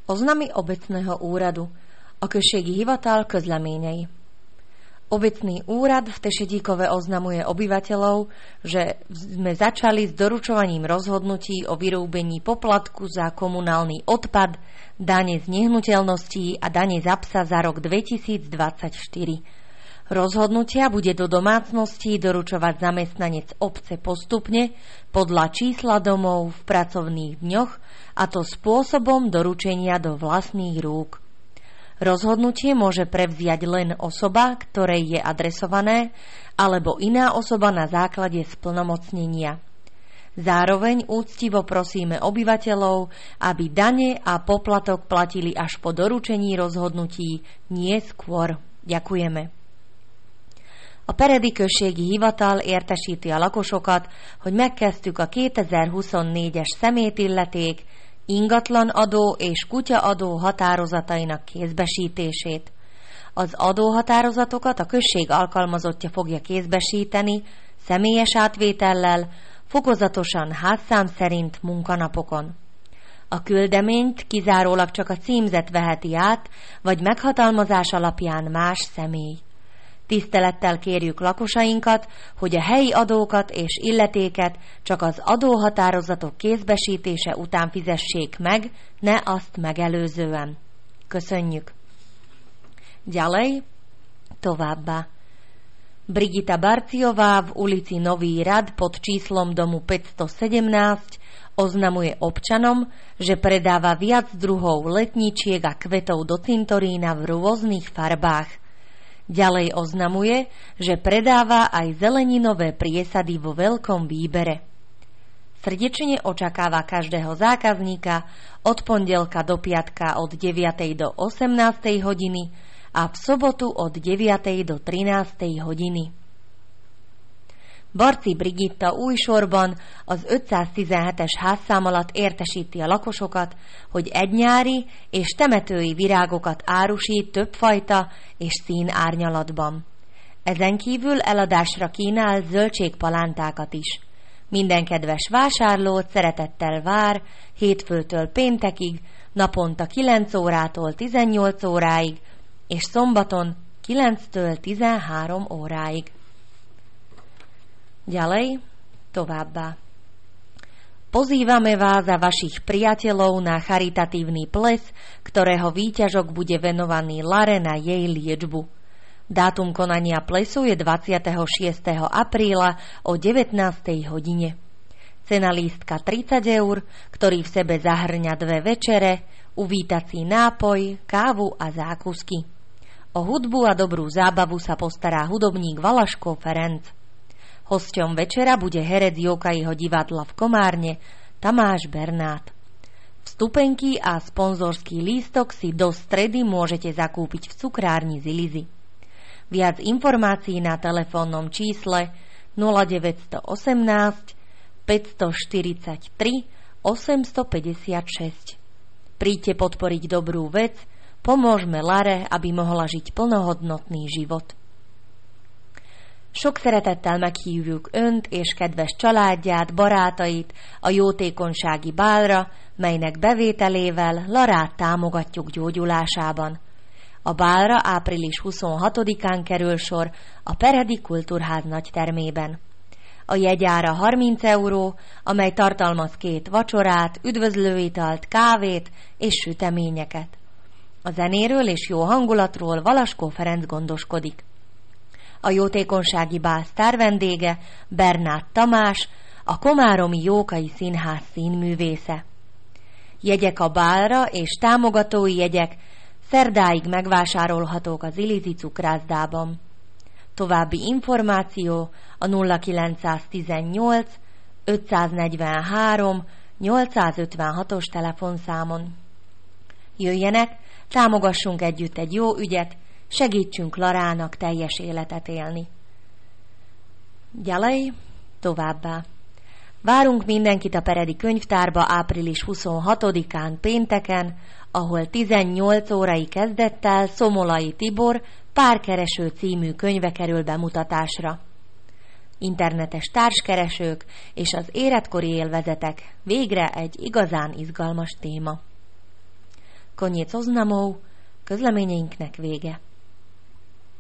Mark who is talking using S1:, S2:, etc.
S1: Oznamy obecného úradu. A községi hivatal közleményei. Obecný úrad v Tešedíkove oznamuje obyvateľov, že sme začali s doručovaním rozhodnutí o vyrúbení poplatku za komunálny odpad, dane z nehnuteľností a dane za psa za rok 2024. Rozhodnutia bude do domácností doručovať zamestnanec obce postupne podľa čísla domov v pracovných dňoch, a to spôsobom doručenia do vlastných rúk. Rozhodnutie môže prevziať len osoba, ktorej je adresované, alebo iná osoba na základe splnomocnenia. Zároveň úctivo prosíme obyvateľov, aby dane a poplatok platili až po doručení rozhodnutí, nie skôr. Ďakujeme. A Peredi községi hivatal értesíti a lakosokat, hogy megkezdtük a 2024-es szemétilleték, ingatlan adó és kutyaadó határozatainak kézbesítését. Az adóhatározatokat a község alkalmazottja fogja kézbesíteni, személyes átvétellel, fokozatosan házszám szerint munkanapokon. A küldeményt kizárólag csak a címzet veheti át, vagy meghatalmazás alapján más személy. Tisztelettel kérjük lakosainkat, hogy a helyi adókat és illetéket csak az adóhatározatok kézbesítése után fizessék meg, ne azt megelőzően. Köszönjük. Ďalej, továbbá. Brigita Barciová v ulici Nový Rad pod číslom domu 517 oznamuje občanom, že predáva viac druhov letničiek a kvetov do cintorína v rôznych farbách. Ďalej oznamuje, že predáva aj zeleninové priesady vo veľkom výbere. Srdečne očakáva každého zákazníka od pondelka do piatka od 9. do 18. hodiny a v sobotu od 9. do 13. hodiny. Barci Brigitta új sorban az 517-es házszám alatt értesíti a lakosokat, hogy egynyári és temetői virágokat árusít többfajta és színárnyalatban. Ezen kívül eladásra kínál zöldségpalántákat is. Minden kedves vásárlót szeretettel vár hétfőtől péntekig, naponta 9 órától 18 óráig, és szombaton 9-től 13 óráig. Ďalej, továbbá. Pozývame vás a vašich priateľov na charitatívny ples, ktorého výťažok bude venovaný Lare na jej liečbu. Dátum konania plesu je 26. apríla o 19. hodine. Cena lístka 30 €, ktorý v sebe zahrňa 2 večere, uvítací nápoj, kávu a zákusky. O hudbu a dobrú zábavu sa postará hudobník Valaško Ferenc. Hosťom večera bude herec Jokajho divadla v Komárne Tamáš Bernát. Vstupenky a sponzorský lístok si do stredy môžete zakúpiť v cukrárni Zilizy. Viac informácií na telefónnom čísle 0918 543 856. Príďte podporiť dobrú vec, pomôžme Lare, aby mohla žiť plnohodnotný život. Sok szeretettel meghívjuk Önt és kedves családját, barátait a jótékonysági bálra, melynek bevételével Larát támogatjuk gyógyulásában. A bálra április 26-án kerül sor a Peredi Kultúrház nagytermében. A jegyára 30 €, amely tartalmaz 2 vacsorát, üdvözlőitalt, kávét és süteményeket. A zenéről és jó hangulatról Valaskó Ferenc gondoskodik. A jótékonysági bál sztárvendége Bernát Tamás, a komáromi Jókai Színház színművésze. Jegyek a bálra és támogatói jegyek szerdáig megvásárolhatók az Zilizy cukrászdában. További információ a 0918 543 856-os telefonszámon. Jöjjenek, támogassunk együtt egy jó ügyet, segítsünk Larának teljes életet élni. Ďalej, továbbá. Várunk mindenkit a Peredi könyvtárba április 26-án pénteken, ahol 18 órai kezdettel Szomolai Tibor Párkereső című könyve kerül bemutatásra. Internetes társkeresők és az életkori élvezetek végre egy igazán izgalmas téma. Koniec oznamov, közleményeinknek vége.